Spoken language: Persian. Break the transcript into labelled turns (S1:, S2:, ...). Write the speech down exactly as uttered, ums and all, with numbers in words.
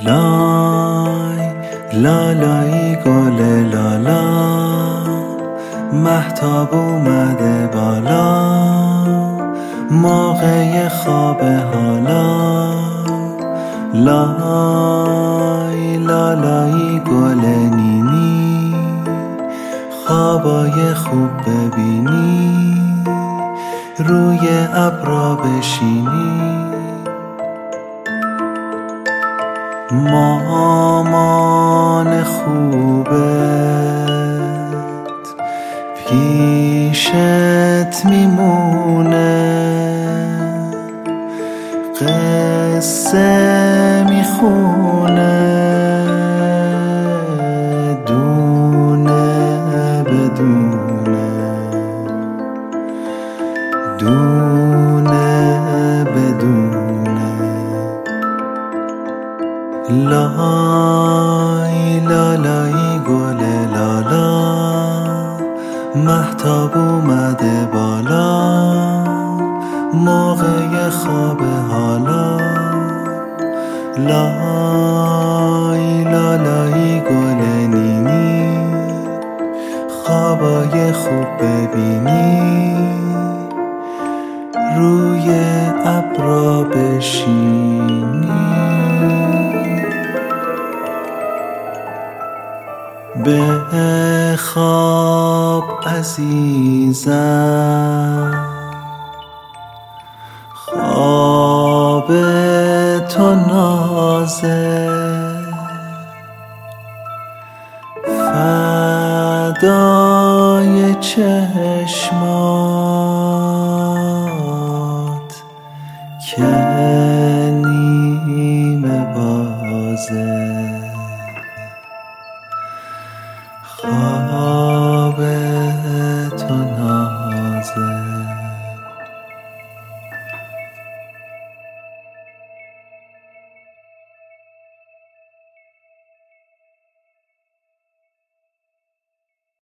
S1: لای لالایی گل لالا، مهتاب اومده بالا، موقع خواب حالا. لای لالایی گل نینی، خوابای خوب ببینی، روی ابرا بشینی. مامان خوبت پیشت میمونه، قصه میخونه، دونه بدونه، دونه بدونه. لای لالایی گل لالا، مهتاب اومده بالا، موقع خواب حالا. لای لالایی گل نینی، خوابای خوب ببینی، روی ابرا بشینی. بخواب عزیزم، خواب تو نازه، فدای چشمات که نیمه بازه. خواب